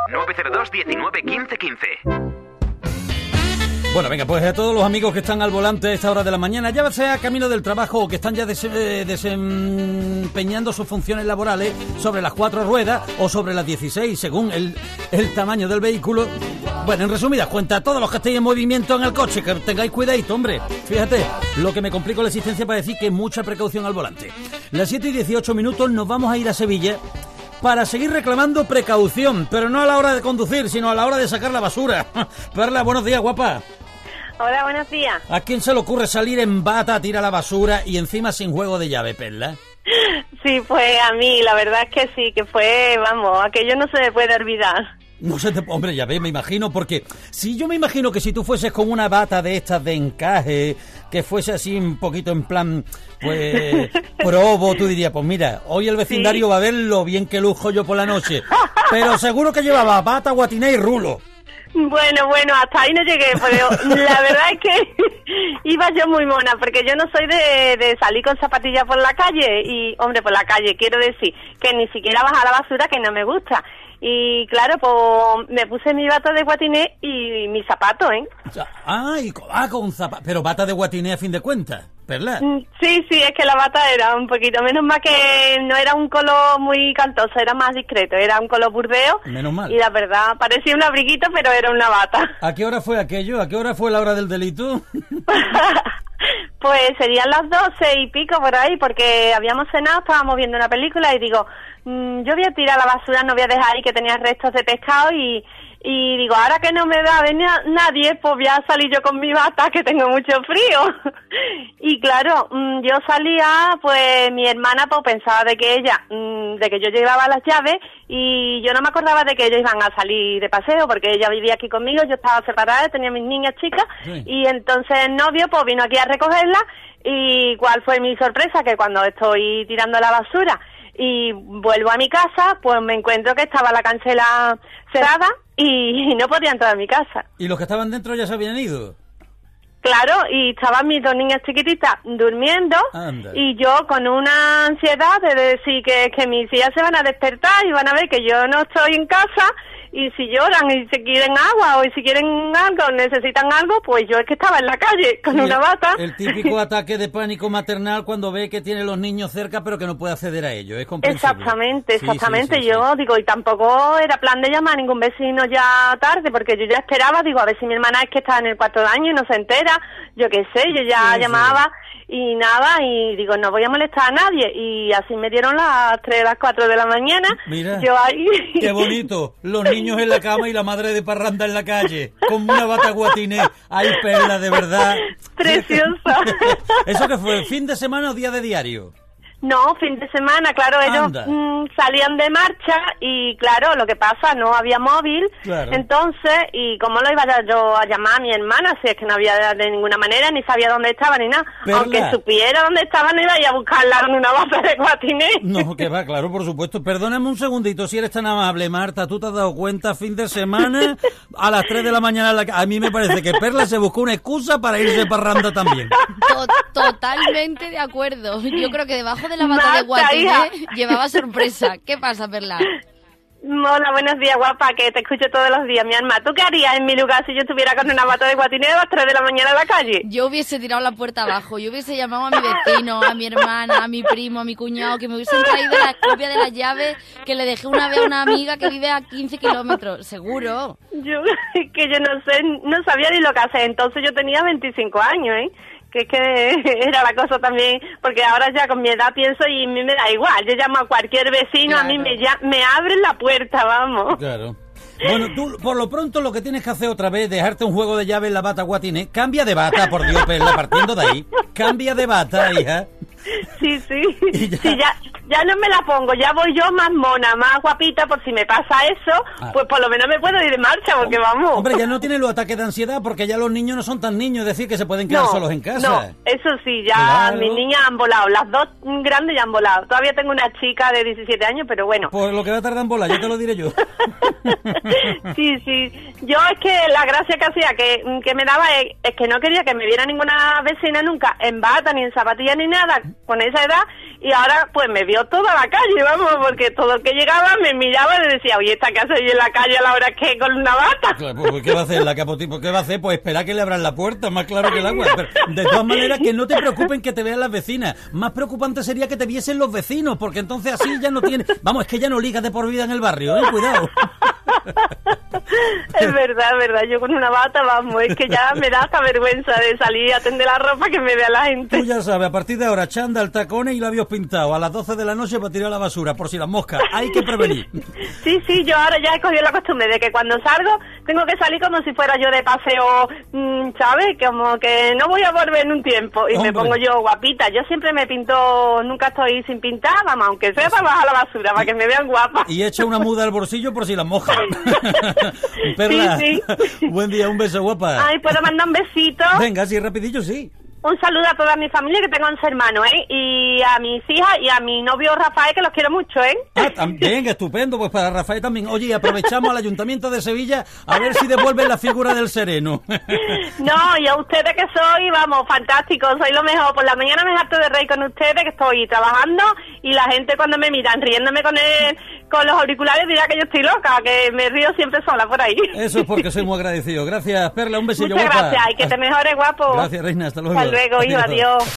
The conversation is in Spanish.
902 19 15 15. Bueno, venga, pues a todos los amigos que están al volante a esta hora de la mañana, ya sea camino del trabajo o que están ya desempeñando sus funciones laborales sobre las 4 ruedas o sobre las 16, según el tamaño del vehículo. Bueno, en resumidas cuentas, todos los que estéis en movimiento en el coche, que tengáis cuidadito, hombre. Fíjate, lo que me complico la existencia para decir que mucha precaución al volante. Las 7:18 nos vamos a ir a Sevilla para seguir reclamando precaución, pero no a la hora de conducir, sino a la hora de sacar la basura. Perla, buenos días, guapa. Hola, buenos días. ¿A quién se le ocurre salir en bata a tirar la basura y encima sin juego de llave, Perla? Sí, pues a mí, la verdad es que sí, que fue, vamos, aquello no se me puede olvidar. No se te... Hombre, ya ves, me imagino, porque si yo me imagino que si tú fueses con una bata de estas de encaje, que fuese así un poquito en plan, pues, probo, tú dirías, pues mira, hoy el vecindario va a ver lo bien que lujo yo por la noche. Pero seguro que llevaba bata, guatiné y rulo. Bueno, hasta ahí no llegué, pero la verdad es que iba yo muy mona, porque yo no soy de salir con zapatillas por la calle, y, hombre, por la calle, quiero decir, que ni siquiera bajar la basura, que no me gusta. Y claro, pues me puse mi bata de guatiné y mi zapato, ¿eh? Con zapato. Pero bata de guatiné a fin de cuentas, ¿verdad? Sí, es que la bata era un poquito, menos mal que no era un color muy cantoso, era más discreto, era un color burdeo. Menos mal. Y la verdad, parecía un abriguito, pero era una bata. ¿A qué hora fue aquello? ¿A qué hora fue la hora del delito? Pues serían las 12 y pico por ahí, porque habíamos cenado, estábamos viendo una película y digo, yo voy a tirar la basura, no voy a dejar ahí que tenía restos de pescado y digo, ahora que no me va a venir nadie, pues voy a salir yo con mi bata, que tengo mucho frío. Y claro, yo salía, pues mi hermana pues pensaba de que yo llevaba las llaves y yo no me acordaba de que ellos iban a salir de paseo, porque ella vivía aquí conmigo, yo estaba separada, tenía mis niñas chicas, sí. Y entonces el novio pues vino aquí a recogerla. Y cuál fue mi sorpresa, que cuando estoy tirando la basura y vuelvo a mi casa, pues me encuentro que estaba la cancela cerrada y no podía entrar a mi casa. ¿Y los que estaban dentro ya se habían ido? Claro, y estaban mis 2 niñas chiquititas durmiendo. Anda. Y yo con una ansiedad de decir que mis hijas se van a despertar y van a ver que yo no estoy en casa. Y si lloran y si quieren agua o si quieren algo, necesitan algo, pues yo es que estaba en la calle con una bata. El típico ataque de pánico maternal cuando ve que tiene los niños cerca pero que no puede acceder a ellos, es comprensible. Exactamente. Yo digo, y tampoco era plan de llamar a ningún vecino ya tarde, porque yo ya esperaba, digo, a ver si mi hermana es que está en el 4 año y no se entera, yo qué sé, yo ya llamaba. Y nada, y digo, no voy a molestar a nadie. Y así me dieron las 3, las 4 de la mañana. Mira, yo ahí... qué bonito. Los niños en la cama y la madre de parranda en la calle. Con una bata guatiné. Ay, Perla, de verdad. Preciosa. ¿Eso qué fue? ¿Fin de semana o día de diario? No, fin de semana, claro, ellos salían de marcha y claro, lo que pasa, no había móvil, claro. Entonces, ¿y cómo lo iba yo a llamar a mi hermana? Si es que no había de ninguna manera, ni sabía dónde estaba ni nada. Perla. Aunque supiera dónde estaba, no iba a ir a buscarla con una bata de guatiné. No, que va, claro, por supuesto. Perdóname un segundito, si eres tan amable, Marta, ¿tú te has dado cuenta? Fin de semana, a las 3 de la mañana, a mí me parece que Perla se buscó una excusa para irse parranda también. Totalmente de acuerdo. Yo creo que debajo de la bata de guatiné llevaba sorpresa. ¿Qué pasa, Perla? Hola, buenos días, guapa, que te escucho todos los días, mi alma. ¿Tú qué harías en mi lugar si yo estuviera con una bata de guatiné a las 3 de la mañana en la calle? Yo hubiese tirado la puerta abajo, yo hubiese llamado a mi vecino, a mi hermana, a mi primo, a mi cuñado, que me hubiesen traído la copia de las llaves que le dejé una vez a una amiga que vive a 15 kilómetros, seguro. Yo no sé, no sabía ni lo que hacer, entonces yo tenía 25 años, que es que era la cosa también, porque ahora ya con mi edad pienso y a mí me da igual, yo llamo a cualquier vecino, claro. A mí me abren la puerta, vamos. Claro. Bueno, tú por lo pronto lo que tienes que hacer otra vez es dejarte un juego de llave en la bata guatiné. Cambia de bata, por Dios, Perla, partiendo de ahí. Cambia de bata, hija. Sí. Sí, ya no me la pongo, ya voy yo más mona, más guapita, por si me pasa eso, pues por lo menos me puedo ir de marcha, porque vamos. Hombre, ya no tienes los ataques de ansiedad, porque ya los niños no son tan niños, es decir, que se pueden quedar solos en casa. No, eso sí, ya claro. Mis niñas han volado, las 2 grandes ya han volado. Todavía tengo una chica de 17 años, pero bueno. Por lo que va a tardar en volar, ya te lo diré yo. Sí, Yo es que la gracia que hacía, que me daba es que no quería que me viera ninguna vecina nunca en bata, ni en zapatillas, ni nada, con esa edad, y ahora pues me vio toda la calle, vamos, porque todo el que llegaba me miraba y decía, oye, ¿esta qué hace ahí en la calle a la hora que con una bata? Claro, pues, ¿qué va a hacer la capotipo? ¿Qué va a hacer? Pues esperar que le abran la puerta, más claro que el agua. Pero, de todas maneras, que no te preocupen que te vean las vecinas. Más preocupante sería que te viesen los vecinos, porque entonces así ya no tiene... Vamos, es que ya no ligas de por vida en el barrio, cuidado. Es verdad, yo con una bata, vamos, es que ya me da hasta vergüenza de salir a tender la ropa que me vea la gente. Tú ya sabes, a partir de ahora, chándal, tacones y labios pintados, a las 12 de la noche para tirar a la basura, por si las moscas, hay que prevenir. Sí, yo ahora ya he cogido la costumbre de que cuando salgo tengo que salir como si fuera yo de paseo, ¿sabes? Como que no voy a volver en un tiempo y me pongo yo guapita. Yo siempre me pinto, nunca estoy sin pintar, vamos, aunque sea para bajar la basura, para que me vean guapa. Y echa una muda al bolsillo por si las moscas. Perla, sí. Buen día, un beso, guapa. Ay, ¿puedo mandar un besito? Venga, así rapidillo, sí. Un saludo a toda mi familia, que tengo 11 hermanos, y a mis hijas y a mi novio Rafael, que los quiero mucho, Venga, estupendo, pues para Rafael también. Oye, aprovechamos al Ayuntamiento de Sevilla a ver si devuelven la figura del sereno. No, y a ustedes que soy, vamos, fantásticos, soy lo mejor. Por la mañana me harto de reír con ustedes, que estoy trabajando, y la gente cuando me miran riéndome con los auriculares dirá que yo estoy loca, que me río siempre sola por ahí. Eso es porque soy muy agradecido. Gracias, Perla, un besillo, Muchas guapa. gracias, y que te mejores, guapo. Gracias, reina, hasta luego. Hasta luego, hijo, adiós.